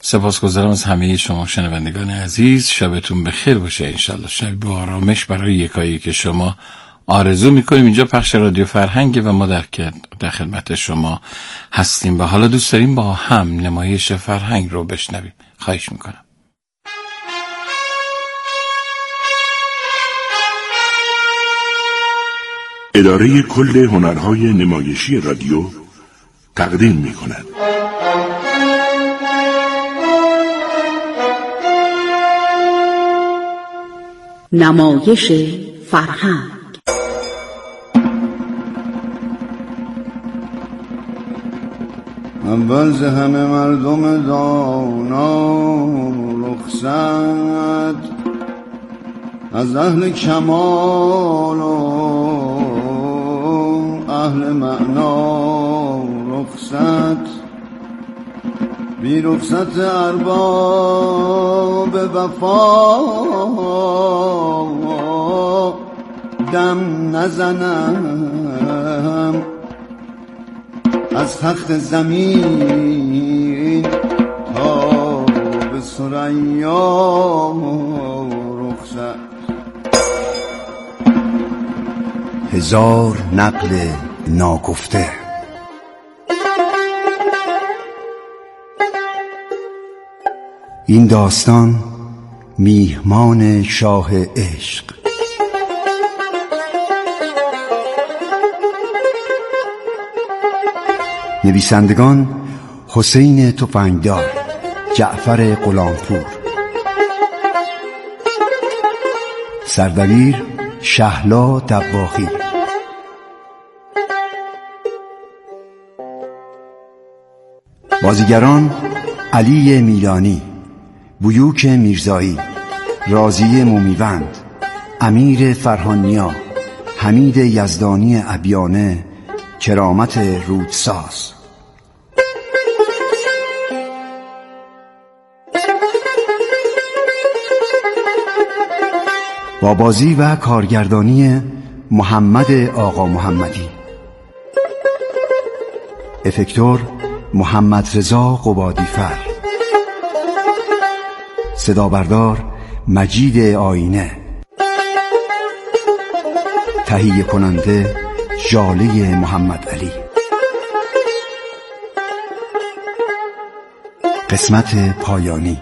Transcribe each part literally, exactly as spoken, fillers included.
سپاسگزارم از همه شما شنوندگان عزیز. شبتون بخیر باشه انشالله. شب با آرامش برای یکایی که شما آرزو میکنیم. اینجا پخش رادیو فرهنگ و ما در, در خدمت شما هستیم و حالا دوست داریم با هم نمایش فرهنگ رو بشنویم. خواهش میکنم. اداره کل هنرهای نمایشی رادیو تقدیم میکند نمایش فرهنگ. اول ز همه مردم دانا رخصت از اهل کمال و اهل معنا رخصت بی رخصت ارباب وفا دم نزنم از تخت زمین تا به ثریا رخصت. هزار نقل ناگفته. این داستان میهمان شاه عشق. نویسندگان حسین تفنگدار، جعفر غلامپور، سردبیر شهلا دباغی. بازیگران علی میلانی، بیوک میرزایی، راضی مومیوند، امیر فرهانیا، حمید یزدانی ابیانه، کرامت رودساز. با بازی و کارگردانی محمد آقا محمدی. افکتور محمد رضا قبادیفر. صدا بردار مجید آینه. تهیه کننده ژاله محمد علی. قسمت پایانی.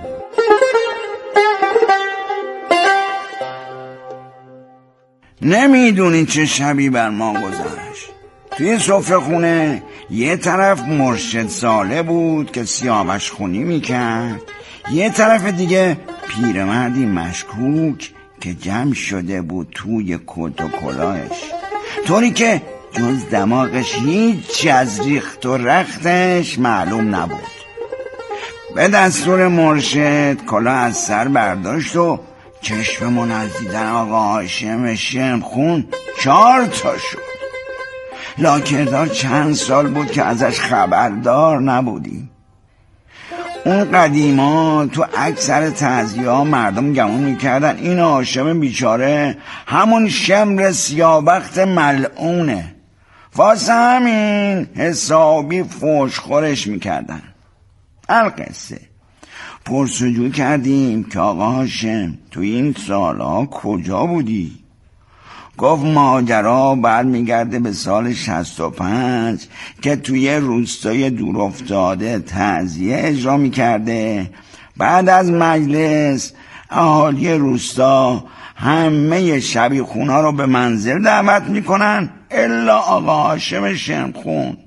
نمیدونی چه شبی بر ما گذشت. توی سفره خونه یه طرف مرشد ساله بود که سیاوش خونی میکرد، یه طرف دیگه پیرمردی مشکوک که جمع شده بود توی کت و کلاهش، طوری که جز دماغش هیچی از ریخت و رختش معلوم نبود. به دستور مرشد کلاه از سر برداشت و چشممون از دیدن آقا هاشم شمخون چهار تا شد. لاکردار چند سال بود که ازش خبردار نبودیم. اون قدیما تو اکثر تعزیه ها مردم گمون میکردن این هاشم بیچاره همون شمر سیابخت ملعونه، واسه همین حسابی فوشخورش میکردن. القصه پرسجو کردیم که آقا هاشم تو این سالها کجا بودی؟ گفت ماجرا برمیگرده به سال شصت و پنج که توی روستای دور افتاده تعزیه اجرا میکرده. بعد از مجلس اهالی روستا همه شبیخونا رو به منزل دعوت میکنن الا آقا هاشم شمخون،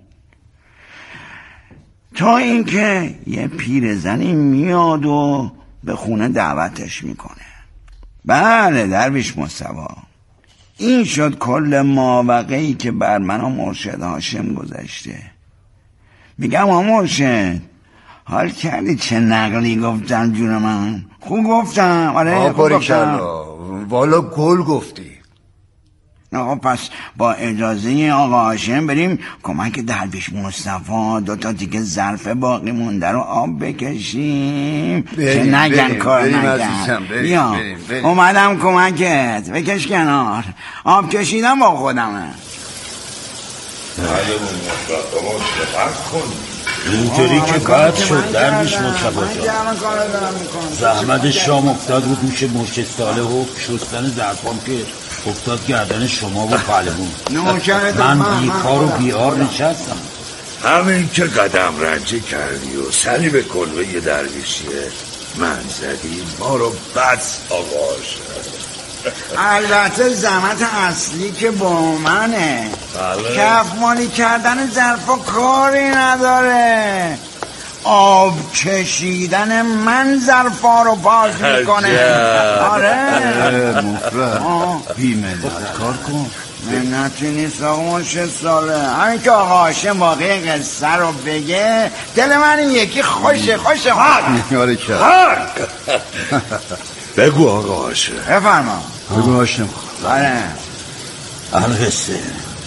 تا اینکه یه پیرزنی میاد و به خونه دعوتش میکنه. بله درویش مصطفی، این شد کل ماوقعی که بر من و مرشد هاشم گذشته. میگم ها مرشد، حال کردی چه نقلی گفتم جون من؟ خوب گفتم؟ آره خوب گفتم. والا گل گفتی. آقا پس با اجازه آقا هاشم بریم کمک درویش مصطفی دوتا دیگه ظرف باقی مونده رو آب بکشیم که نگن کار نگن. بیا اومدم کمکت، بکش کنار، آب کشیدم با خودمه. علیمون مصطفی چقدر کنی اینطوری که قد شد درویش مصطفی جان. زحمت شام افتاد رو دوش مرشد صالح و شستن ظرفام که افتاد گردن شما و پهلوان. من بیکار و بیار نشستم. همین که قدم رنجه کردی و سری به کلبه درویشیه من زدی ما رو بس آقا شد. البته زحمت اصلی که با منه. بله. کفمالی کردن ظرفا کاری نداره. آب کشیدن من ظرفا رو باز میکنه. آره مفرد بیملت کار کن. منتی نیست آقا مرشد صالح. همین که آقا هاشم واقعی قصه رو بگه دل من این یکی خوشه خوشه هاک هاک. بگو آقا هاشم. بفرما. بگو هاشم. بله القصه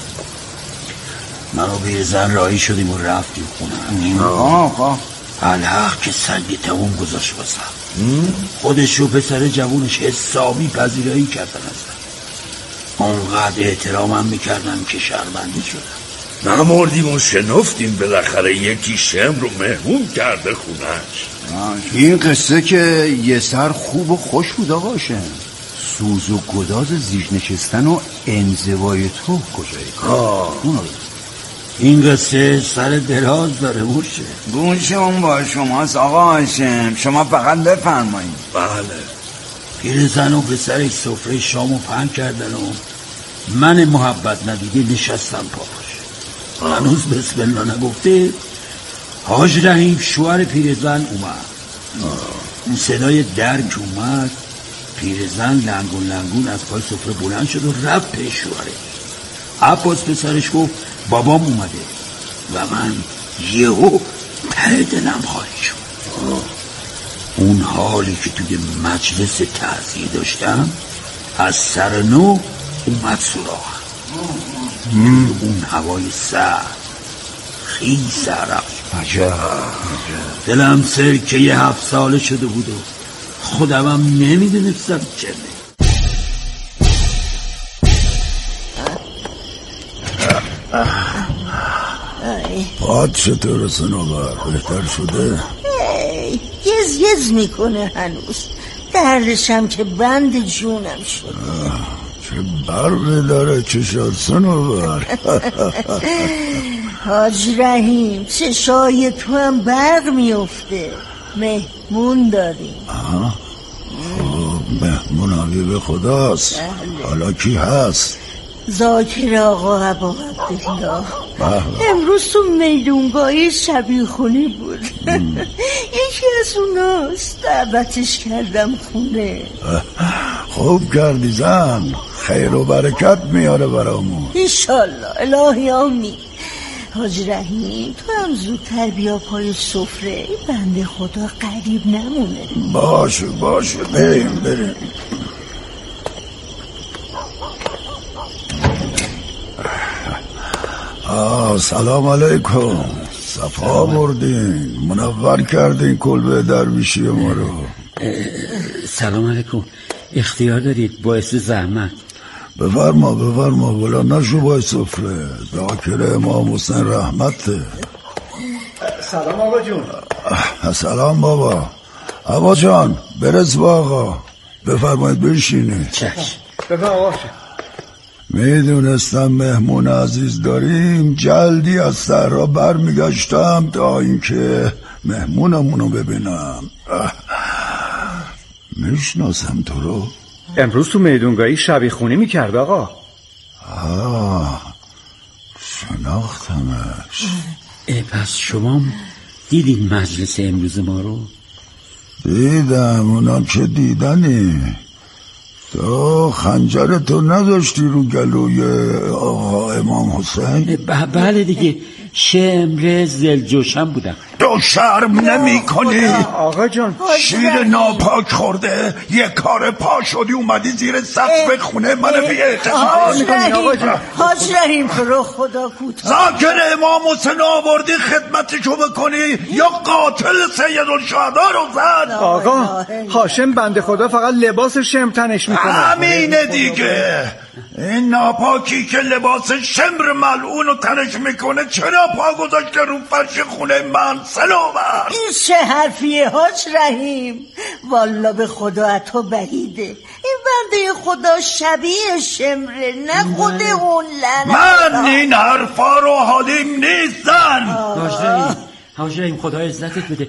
منو به زن راهی شدیم و رفتیم خونه. آقا الحق که سنگ تموم گذاشت باسم. خودش و پسر جوونش حسابی پذیرایی کردن ازم. اونقدر احترامم میکردم که شرمنده شدم. نمردیم و شنفتیم بالاخره یکی شم رو مهمون کرده خونش. این قصه که یه سر خوب و خوش بود آقا هاشم. سوز و گداز زیج نشستن و انزوای تو کجایی؟ این قصه سر دراز داره مرشه. گوش اون با شماست آقا هاشم. شما فقط بفرمایید. بله. پیرزن و پسرش سفره شامو پهن کردن و من محبت ندیده نشستم پاش. هنوز بسم الله نگفته حاج رحیم شوهر پیرزن اومد. اون صدای درک اومد. پیرزن لنگون لنگون از پای سفره بلند شد و رفت پیش شوهرش. عباس پسرش گفت بابام اومده و من یهو ته دلم خالی شد. اون حالی که توی مجلس تعزیه داشتم از سر نو اومد سراغم. اون هوای سرد خیس عرق عجب. دلم سرکه یه هفت ساله شده بود و خودمم نمیدونستم چه. پاد چطور سنوبر؟ بهتر شده؟ یز یز میکنه هنوز. دردشم که بند جونم شد. چه برقی داره چشات سنوبر. حاج رحیم چشای تو هم برق میفته. مهمون داریم. آه خب مهمون حبیب خداست. حالا کی هست؟ ذاکر آقا ابا عبدالله. امروز تو میدونگاهی شبیخونی بود. یکی از اوناست. دعوتش کردم خونه. خوب کردی زن. خیر و برکت میاره برامون انشالله. الهی آمین. حاج رحیم تو هم زودتر بیا پای سفره. بنده خدا قریب نمونه. باشه باشه بریم بریم. آه سلام علیکم. صفا بردین. منور کردین کلبه درویشی ما رو. سلام علیکم. اختیار دارید باعث زحمت. بفرما بفرما. بلا نشو باید سفره. ذاکر امام حسین رحمته. سلام آقا جون. سلام بابا. آقا جان برس با آقا. بفرمایید بشینید. چشم. بفرما آقا. میدونستم مهمون عزیز داریم جلدی از صحرا برمیگشتم تا اینکه مهمونمونو ببینم. میشناسم تو رو؟ امروز تو میدونگاهی شبیخونی میکرد آقا. آه شناختمش. پس شما دیدین مجلس امروز ما رو؟ دیدم. اونا که دیدنی. تو خنجر تو نذاشتی رو گلوی آقا امام حسین؟ بله دیگه. شمر زلجوشم بودم. تو شرم نمی کنی؟ آقا جان شیر ناپاک خورده یه کار پا شدی اومدی زیر سقف خونه من بی اعتماد. حاج رحیم تو رو خدا کوتاه. ذاکر امام حسین آوردی خدمتشو بکنی یا قاتل سیدالشهدا رو زد؟ آقا هاشم بنده خدا فقط لباس شم تنش میکنه. همینه دیگه. این ناپاکی که لباس شمر ملعون رو تنش میکنه چرا پا گذاشته رو فرش خونه من؟ سلامت این چه حرفیه حاج رحیم؟ والا به خدا تو بعیده. این بنده خدا شبیه شمره، نه خود اون لعنت. من این حرفا رو حالیم نیستن. حاج رحیم حاج رحیم خدا عزتت بده،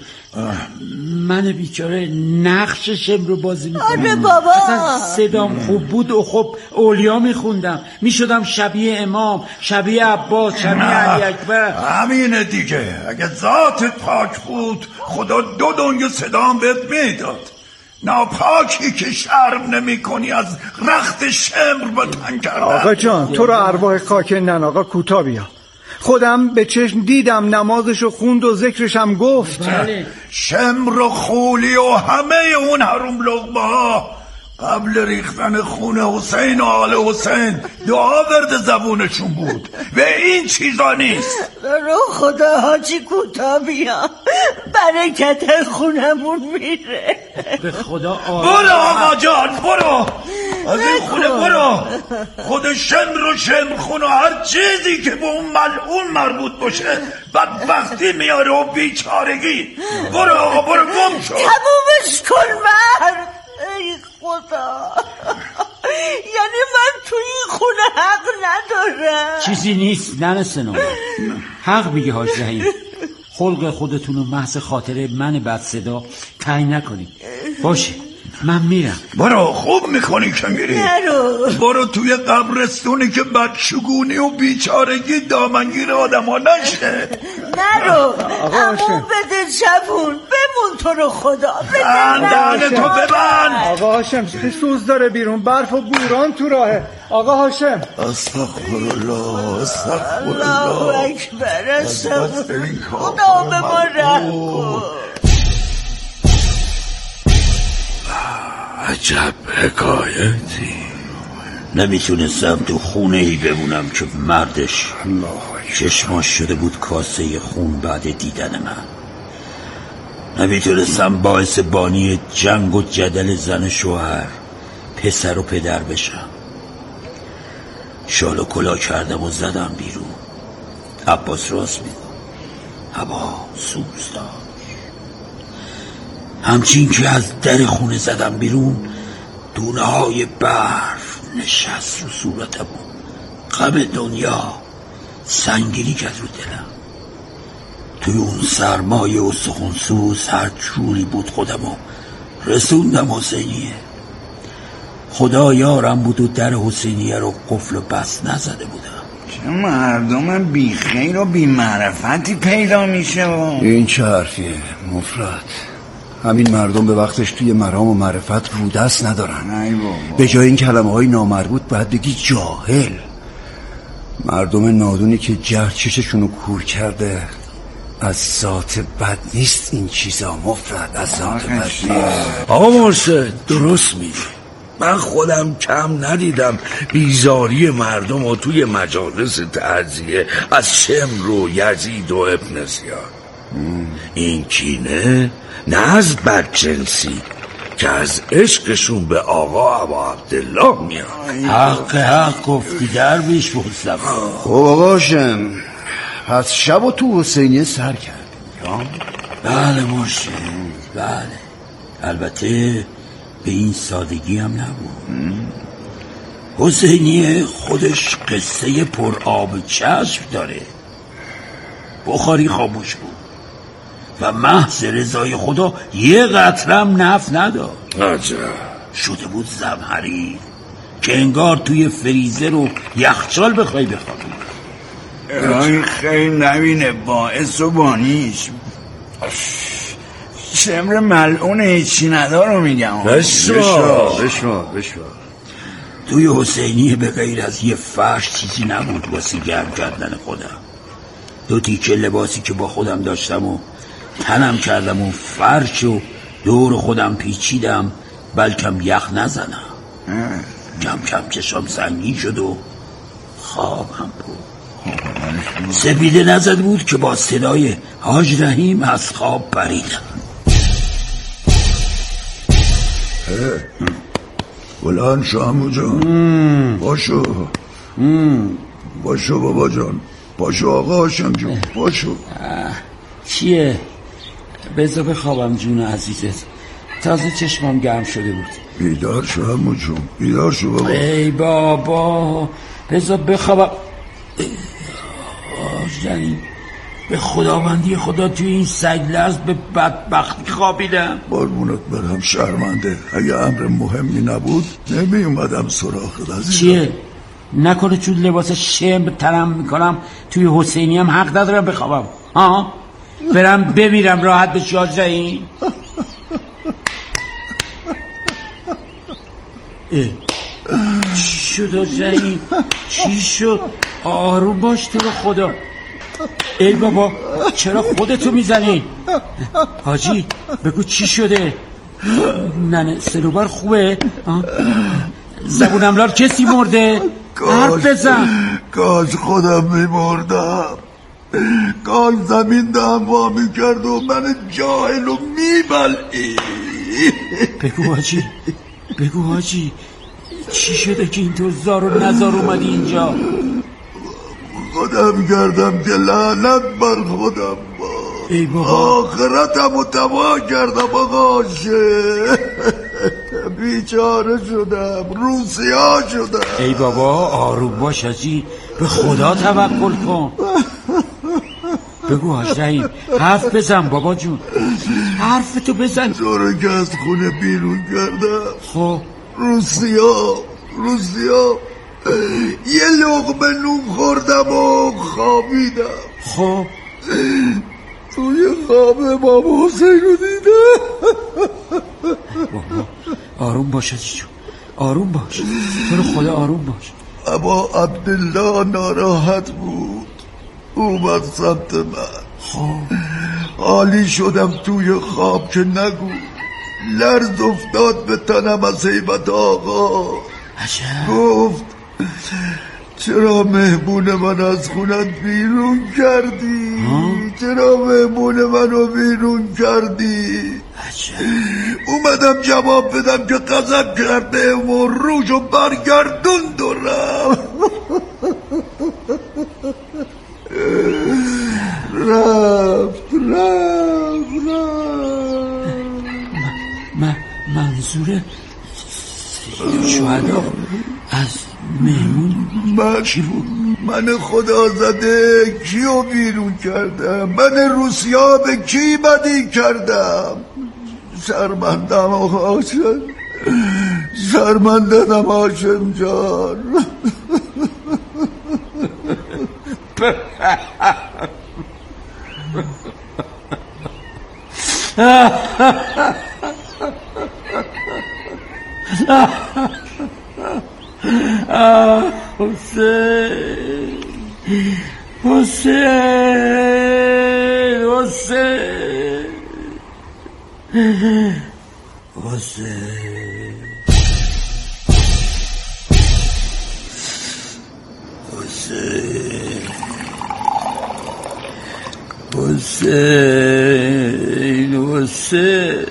من بیچاره نقش شمر رو بازی میکنم. آره بابا، اصلا صدام خوب بود و خب اولیا میخوندم، میشدم شبیه امام، شبیه عباس، شبیه علی اکبر. همینه دیگه، اگه ذاتت پاک بود خدا دو دنیا صدام بهت میداد. ناپاکی که شرم نمی کنی از رخت شمر بتن کردن. آقا جان تو رو ارواح خاک نن آقا کوتا بیا. خودم به چشم دیدم نمازشو خوند و ذکرشم گفت. بله. شمر و خولی و همه اون حروم لقمه ها قبل ریختن خون حسین و آل حسین دعا ورد زبونشون بود و این چیزا نیست. رو خدا حاجی کوتا بیا، برکت خونمون میره. به خدا برو آقا جان برو از این خونه برو. خود شمر و شمر خون و هر چیزی که به اون ملعون مربوط باشه بدبختی میاره و بیچارگی. برو آقا برو گم شو. تمومش کن مرد. ای خدا، یعنی من تو این خونه حق ندارم؟ چیزی نیست ننه سنو، حق میگه حاج رحیم. خلق خودتون رو محض خاطر من بد صدا تعیین نکنید. باشه من میرم. برو خوب میکنی که میری. نرو. برو توی قبرستونی که بدشگونی و بیچارگی دامنگیر آدم ها نشه. نرو. امون بده جبون، بمون تو رو خدا. بندانه تو ببند. آقا هاشم سوز داره بیرون، برف و بوران تو راهه. آقا هاشم استغفرالله استغفرالله الله اکبر استغفر. خدا به ما رحم کن. عجب حکایتی. نمیتونستم تو خونه ای بمونم که مردش چشماش شده بود کاسه خون بعد دیدن من. نمیتونستم باعث بانی جنگ و جدل زن شوهر، پسر و پدر بشم. شال و کلا کردم و زدم بیرون. عباس راست میگه، هوا سوز داشت. همچین که از در خونه زدم بیرون دونه های برف نشست رو صورتم و غم دنیا سنگینی کرد رو دلم. توی اون سرمایه و سخنسوز هر جوری بود خودم و رسوندم حسینیه. خدا یارم بود و در حسینیه رو قفل و بست نزده بودم. چه مردم بی خیر و بی معرفتی پیدا میشه و این چه حرفیه مفرد؟ همین مردم به وقتش توی مرام و معرفت رو دست ندارن. به جای این کلمه های نامربوط باید بگی جاهل. مردم نادونی که جهل چششونو کور کرده. از ذات بد نیست این چیزا مفرد، از ذات بد نیست. آقا مرشد درست میگه. من خودم کم ندیدم بیزاری مردم و توی مجالس تعزیه از شمر و یزید و ابن زیاد. این کینه نه از بدجنسی که از عشقشون به آقا ابا عبدالله میاد. حق حق گفتی درویش مصطفی. خب آقا هاشم پس شب و تو حسینیه سر کردیم. بله مرشد بله، البته به این سادگی هم نبود. حسینیه خودش قصه پر آب چشم داره. بخاری خاموش بود و محض رضای خدا یه قطرم نف نداد. عجب. شده بود زمهریر که انگار توی فریزر و یخچال بخوای بخوابی. الهی خیر نبینه باعث و بانیش. شمر ملعون هیچی ندارو میگم. بشوا بشوا بشوا. توی حسینیه به غیر از یه فرش چیزی نبود واسه گرم کردن خودم. دو تیکه لباسی که با خودم داشتم و تنم کردم و فرش و دور خودم پیچیدم بلکم یخ نزنم. کم کم چشام سنگین شد و خوابم بود. سپیده نزد بود که با صدای حاج رحیم از خواب پریدم. بلند شو عمو جان. باشو باشو بابا جان. باشو آقا هاشم جون. باشو. چیه؟ بذار بخوابم جون عزیزت. تازه چشمم گرم شده بود. بیدار شو عمو جون. بیدار شو بابا. ای بابا بذار بخوابم. آجدنی به خداوندی خدا توی این سگ لرز به بدبختی خوابیدم. قربونت برم شرمنده. اگه امر مهمی نبود نمی اومدم سراغت عزیزم. چیه؟ نکنه چون لباس شم تنم میکنم توی حسینی هم حق ندارم بخوابم؟ ها؟ برم بمیرم راحت بشی آجدنی؟ چی شد آجدنی؟ چی شد؟ آروم باش تو رو خدا. ای بابا چرا خودتو میزنی؟ حاجی بگو چی شده؟ ننه سلوبر خوبه؟ زبونم لار کسی مرده؟ حرف بزن. کاش خودم میمردم. کاش زمین دهم وا میکرد و من جاهل و میبلعی. بگو حاجی بگو حاجی چی شده که اینطور زار و نزار اومدی اینجا؟ خودم کردم که لعنت بر خودم با. ای بابا آخرتم و تباه کردم آقا شه. بیچاره شدم. روسیا شدم. ای بابا آروم باش حاجی. به خدا توکل کن. بگو حاج رحیم حرف بزن بابا جون. حرف تو بزن. تو رو که از خونه بیرون کردم. خب روسیا روسیا یه لقمه نون خوردم و خوابیدم. خب توی خواب امام حسین رو دیدم. بابا آروم باش حاجی جون. آروم باش تو رو خدا آروم باش. اما عبدالله ناراحت بود. اومد سمت من. خب حالی شدم توی خواب که نگو. لرز افتاد به تنم از هیبت آقا. عجب. گفت چرا مهمون من از خونت بیرون کردی؟ چرا مهمون منو بیرون کردی؟ عجب. اومدم جواب بدم که غضب کرده و روشو برگردون دارم. رفت رفت رفت. من منظور شهدا از مهمون من کی بود؟ من خدا زده کیو بیرون کردم؟ من روسیا به کی بدی کردم؟ شرمندم آقا هاشم. شرمندم هاشم جان. حسین حسین حسین حسین حسین حسین حسین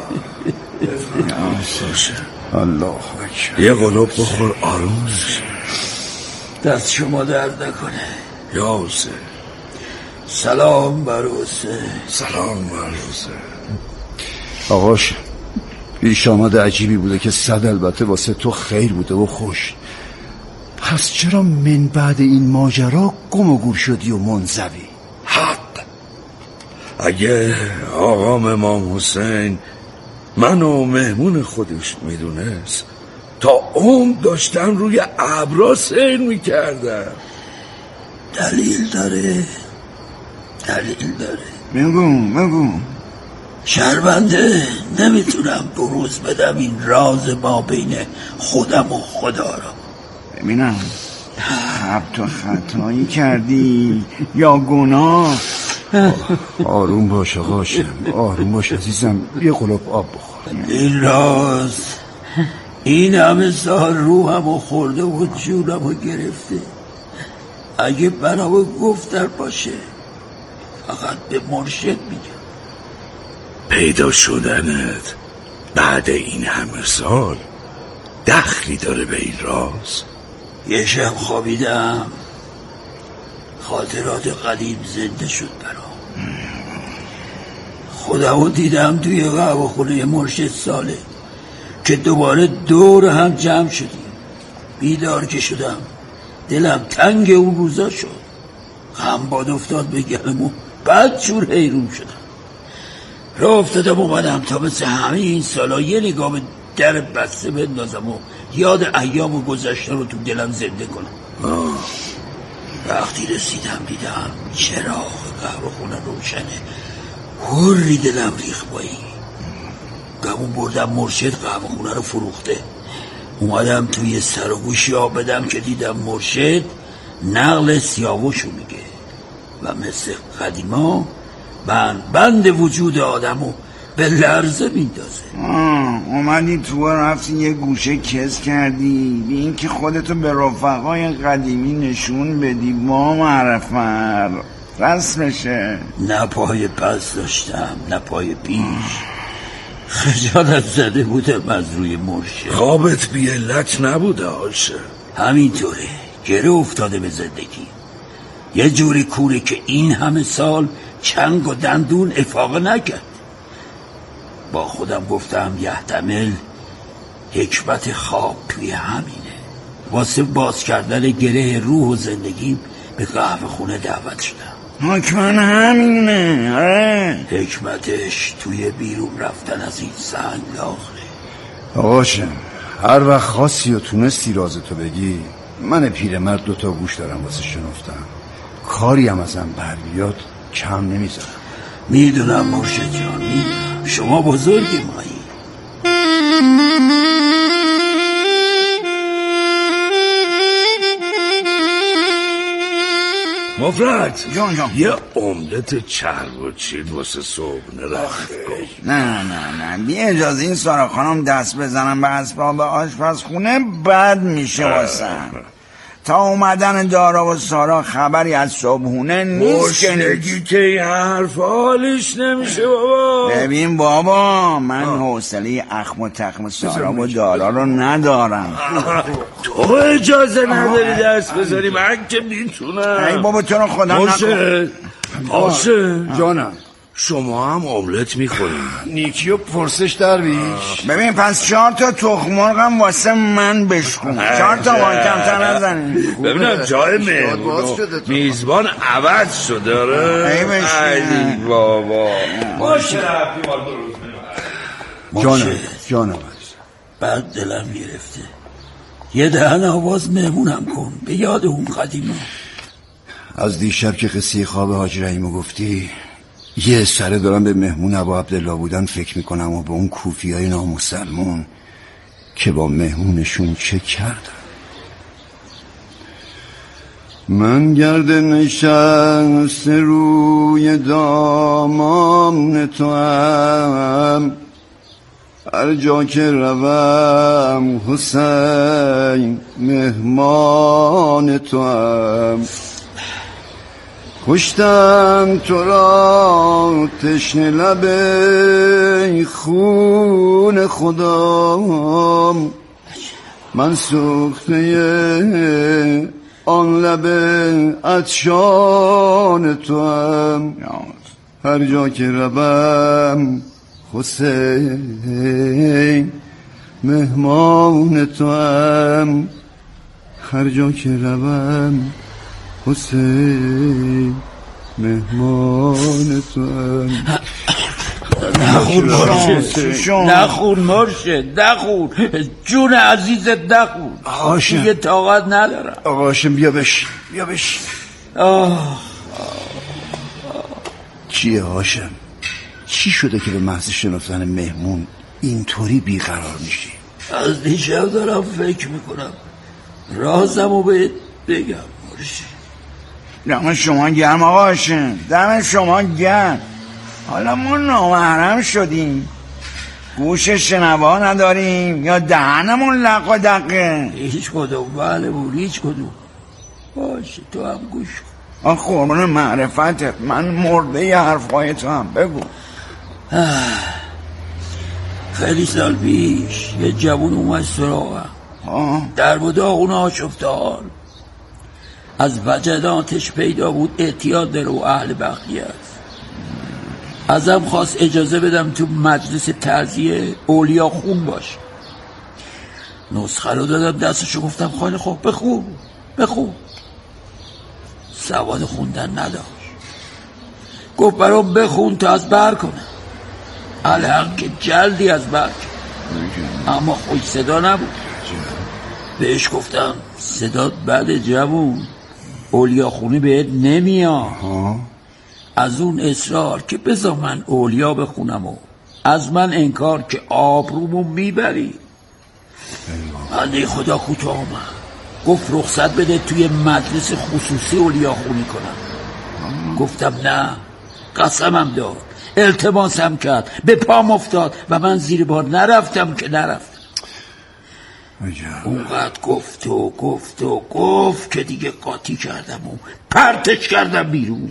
الله اکبر. یه قلوب بخور آروم بشه. دست شما درد نکنه. یا حسین. سلام بر حسین. سلام بر حسین. آقاش پیش آمد عجیبی بوده که صد البته واسه تو خیر بوده و خوش. پس چرا من بعد این ماجرا گم و گور شدی و منزوی؟ حق. اگه آقام امام حسین منو مهمون خودش میدونست تا عمر داشتم روی ابرا سیر میکردم. دلیل داره دلیل داره. بگو بگو. شرمنده نمیتونم بروز بدم این راز ما بین خودم و خدا را. ببینم خب تو خطایی کردی یا گناه؟ آروم باش آقاشم. آروم باش عزیزم. یه قلوب آب بخور. این راز این همه سال روحم و خورده و جونم و گرفته. اگه برای گفتن باشه فقط به مرشد میگم. پیدا شدنت بعد این همه سال دخلی داره به این راز؟ یه شب خوابیدم خاطرات قدیم زنده شد برام. خودمو دیدم توی قهوه خونه مرشد ساله که دوباره دور هم جمع شدیم. بیدار که شدم دلم تنگ اون روزا شد. غم باد افتاد به گلم و بعد جور حیرون شدم. راه افتادم اومدم تا مثل همه این سالا یه نگاه به در بسته بندازم و یاد ایام و گذشته رو تو دلم زنده کنم. آه. وقتی رسیدم دیدم چراغ قهوه خونه روشنه. هوری دلم ریخ بایی. گمون بردم مرشد قهوه خونه رو فروخته. اومدم توی سر و گوشی آب بدم که دیدم مرشد نقل سیاوشو میگه و مثل قدیما بند بند وجود آدمو به لرزه میندازه. اومدی تو رفتی یه گوشه کس کردی بی این که خودتو به رفقای قدیمی نشون بدی. با معرفت رسمشه. نه پای پس داشتم نه پای پیش. خجالت زده بودم از روی مرشد. خوابت بی علت نبوده هاشه؟ همینطوره، گره افتاده به زندگی. یه جوری کوره که این همه سال چنگ و دندون افاقه نکرد. با خودم گفتم یحتمل حکمت خواب توی همینه. واسه باز کردن گره روح و زندگیم به قهوه خونه دعوت شدم. حکمت همینه. آره حکمتش توی بیرون رفتن از این سنگ لاغره. آقاشم هر وقت خاصی و تونستی رازتو بگی من پیرمرد دوتا گوش دارم واسه شنفتم. کاری هم ازم بر بیاد کم نمیذارم. میدونم مرشد جان، میدونم شما بزرگی مایی. مفرد جان جان یه املت چرب و چید واسه صبحونه رفت کن. نه نه نه بی اجازه این سارا خانم دست بزنم به اسباب آشپزخونه بد میشه واسم. تا اومدن دارا و سارا خبری از صبحونه نیست. گشنگی که این حرف حالش نمیشه بابا. ببین بابا من حوصله اخم و تخم سارا و دارا رو ندارم. تو اجازه نداری دست بزنی، من که میتونم. ای بابا تو رو خدا نکن. آشه جانم شما هم املت میخورید؟ نیکی و پرسش در بیش. ببین پس چهار تا تخم مرغم واسه من بشکن. چهار تا وان کمتر نزنید. ببینم جای مهمون میزبان عوض شده. ای بابا باشه جانم جانم بعد دلم گرفته. یه دهن آواز مهمونم کن به یاد اون قدیما. از دیشب که قصه خواب حاج رحیمو گفتی یه سره دارم به مهمون ابا عبدالله بودن فکر میکنم و به اون کوفی های نامسلمون که با مهمونشون چه کردن. من گرد نشست روی دامان تو هم هر جا که روم حسین مهمان تو هم. کشتم تو را تشنه لب خون خدام. من سوخته آن لب عطشان تو هم. هر جا که روم حسین مهمان تو هم. هر جا که روم حسین مهمان تو هم. نخون مرشد نخون مرشد نخون جون عزیزت نخون. هاشم دیگه طاقت ندارم. هاشم بیا بشین بیا بشین. آه چیه هاشم؟ چی شده که به محض شنفتن مهمون اینطوری بیقرار میشی؟ از دیشب دارم فکر میکنم رازمو بهت بگم مرشد. دم شما گرم آقا هاشم، دم شما گرم. حالا ما نامحرم شدیم، گوش شنوا نداریم یا دهنمون لق و دقه؟ هیچ کدوم بله بود هیچ کدوم. باشه تو هم گوش کن. آن قربان معرفتت من مرده ی حرفای تو هم بگو. خیلی سال پیش یه جوون اومد سراغم، در و داغون آشفته حال، از وجدانتش پیدا بود اعتیاد داره و اهل بقیه است. ازم خواست اجازه بدم تو مجلس تعزیه اولیا خون باشه. نسخه رو دادم دستشو، گفتم خیلی خوب بخون بخون. سواد خوندن نداشت، گفت برام بخون تا از بر کنم. الحق که جلدی از بر کنم، اما خوش صدا نبود. بهش گفتم صدات بده جوون، اولیا خونی بهت نمیاد. از اون اصرار که بذار من اولیا بخونم و از من انکار که آبرومو میبری. بنده خدا کوتاه اومد، گفت رخصت بده توی مجلس خصوصی اولیا خونی کنم. گفتم نه، قسمم داد، التماسم کرد، به پام افتاد و من زیر بار نرفتم که نرفتم. اونقدر گفت و گفت و گفت که دیگه قاطی کردم و پرتش کردم بیرون.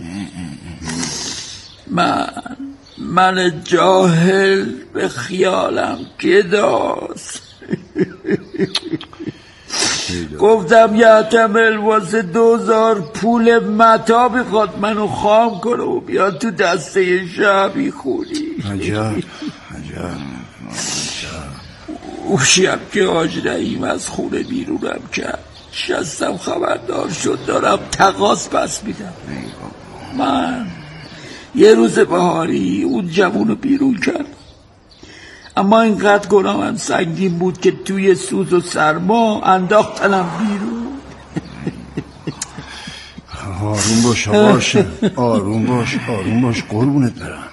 من من جاهل به خیالم گداست. گفتم یعتمل واسه دوزار پول متا بخواد منو خام کنه و بیاد تو دسته شبی خونی. عجب عجب. اون شب که حاج رحیم از خونه بیرونم کرد، شستم خبردار شد دارم تقاص پس میدم. من یه روز بهاری اون جوونو بیرون کردم، اما اینقدر گناهم سنگین بود که توی سوز و سرما انداختنم بیرون. آروم باش باش آروم باش آروم باش قربونت برم.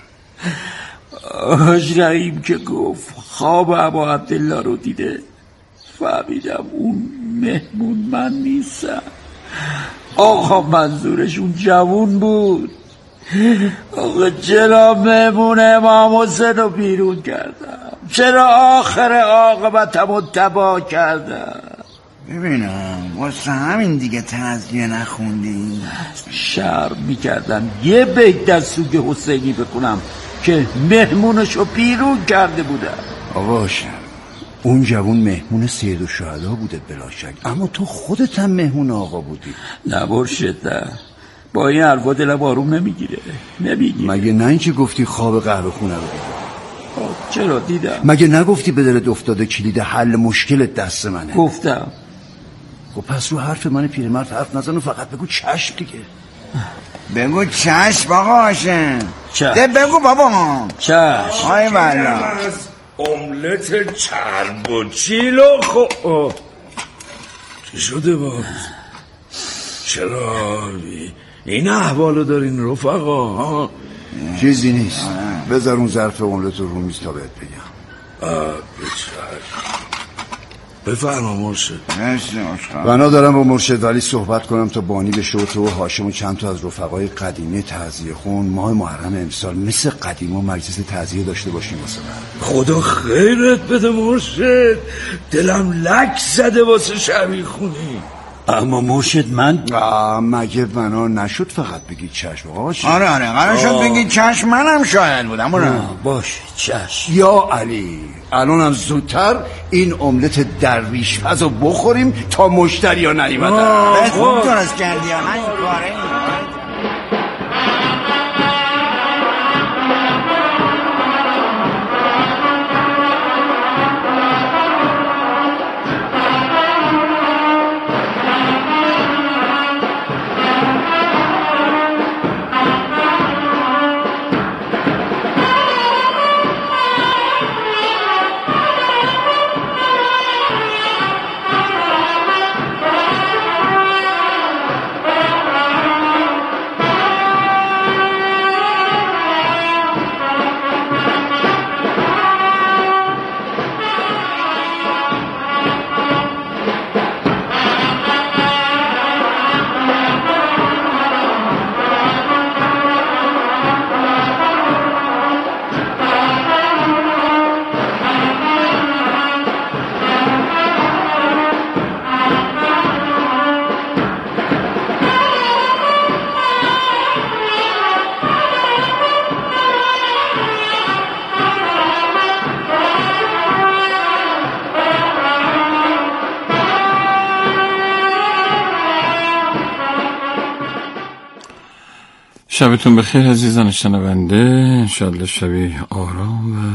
حاج رحیم که گفت خواب ابا عبدالله رو دیده، فهمیدم اون مهمون من نیستم. آقا منظورش اون جوون بود. آقا چرا مهمون امام حسین رو بیرون کردم؟ چرا آخر عاقبتم رو تباه کردم؟ ببینم واسه همین دیگه تعزیه نخوندی؟ شرم میکردم یه بیت در سوگ حسینی بکنم که مهمونشو بیرون کرده بودم. آقاش اون جوون مهمون سید الشهدا بوده بلا شک، اما تو خودت هم مهمون آقا بودی. نبرشده، با این حرفا دلم آروم نمیگیره. نمیگیره مگه نه اینکه گفتی خواب قهوه خونه رو دیدم؟ چرا دیدم؟ مگه نگفتی به دلت افتاده کلید حل مشکلت دست منه؟ گفتم. خب پس رو حرف من پیرمرد حرف نزن و فقط بگو چشم دیگه. بگو چشم آقا هاشم. چشم. ده بگو بابا چشم. آی والا املت چرب و چیلو خو چی شده باز؟ چرا این احوالو دارین رفقا؟ چیزی نیست، بذار اون ظرف املت رو رو میز تا بهت بگم. بفرما مرشد. بنا دارم با مرشد ولی صحبت کنم تا بانی بشه و تو و هاشم و چند تا از رفقای قدیمی تعزیه خون ماه محرم امسال مثل قدیما مجلس تعزیه داشته باشیم واسه من. خدا خیرت بده مرشد، دلم لک زده واسه شبیه خونی. اما مرشد من مگه بنا نشد فقط بگید چشم آقا؟ آره آره قرار شد بگید چشم، منم شاید بودم. باش چشم. یا علی الانم زودتر این املت درویش پز رو بخوریم تا مشتری ها نیومدن. خوب درست کردی ها این کاره. شبتون بخیر عزیزان شنونده، انشالله شبی آرام و